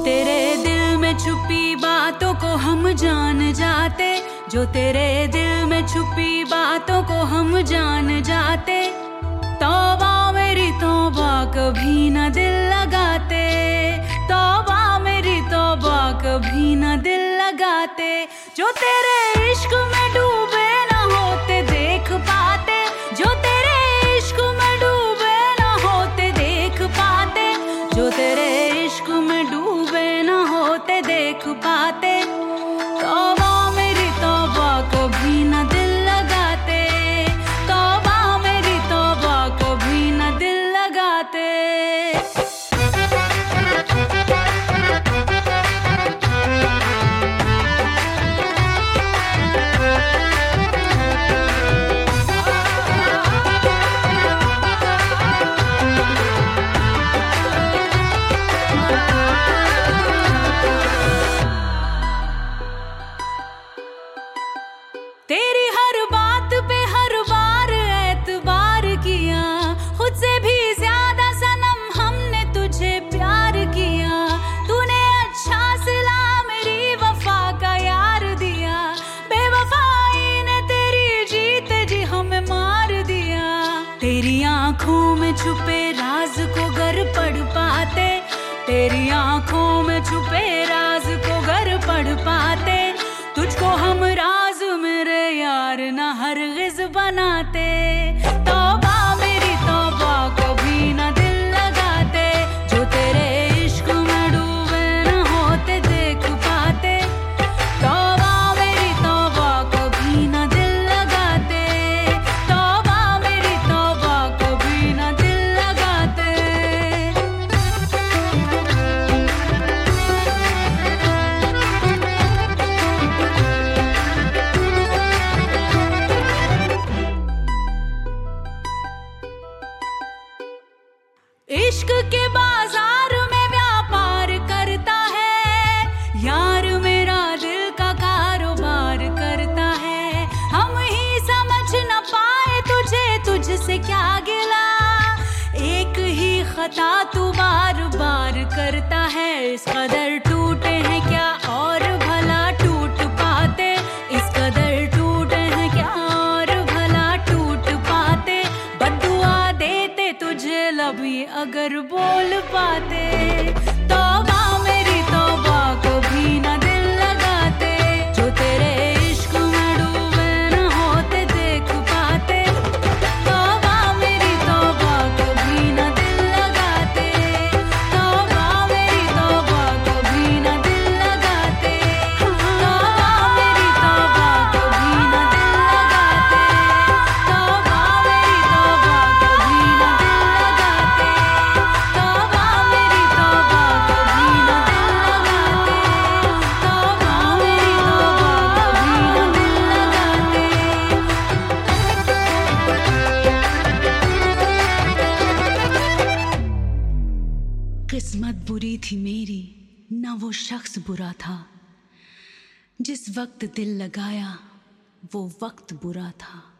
तेरे दिल में छुपी बातों को हम जान जाते, जो तेरे दिल में छुपी बातों को हम जान जाते। तौबा मेरी तौबा कभी न दिल लगाते, तौबा मेरी तौबा कभी न दिल लगाते। जो तेरे इश्क में डूबे न होते देख पाते, जो तेरे इश्क में डूबे न होते देख पाते, जो तेरे इश्क में डूबे न होते देख पाते। तौबा मेरी तौबा कभी न दिल लगाते, तौबा मेरी तौबा कभी न दिल लगाते। तेरी हर बात पे हर बार एतबार किया, खुद से भी ज्यादा सनम हमने तुझे प्यार किया। तूने अच्छा सिला मेरी वफा का यार दिया, बेवफाई ने तेरी जीते जी हमें मार दिया। तेरी आंखों में छुपे राज को गर पढ़ पाते, तेरी आंखों में छुपे राज को गर पढ़ पाते। तुझको हम राज मेरे यार न हरगिज़ बनाते। तौबा मेरी तौबा कभी न दिल लगाते, जो तेरे इश्क में डूबे न होते देख पाते। तौबा मेरी तौबा कभी न दिल लगाते, तौबा मेरी तौबा कभी न दिल लगाते। इश्क के बाजार में व्यापार करता है, यार मेरा दिल का कारोबार करता है। हम ही समझ न पाए तुझे, तुझसे क्या गिला, एक ही खता तू बार बार करता है। इस कदर टूटे हैं क्या और भला टूट पाते, इस कदर टूटे हैं क्या और भला टूट पाते। बद्दुआ देते तुझे लभी अगर बोल पाते। तौबा मेरी तौबा कभी न दिल लगाते, जो तेरे इश्क में डूबे न होते देख पाते। तौबा मेरी तौबा कभी न दिल लगाते, तौबा मेरी तौबा कभी न दिल लगाते। तौबा मेरी तौबा कभी न दिल लगाते, तौबा मेरी तौबा कभी न दिल लगाते। तौबा मेरी तौबा कभी न दिल लगाते, तौबा मेरी तौबा कभी न दिल लगाते। किस्मत बुरी थी मेरी, ना वो शख्स बुरा था, जिस वक्त दिल लगाया वो वक्त बुरा था।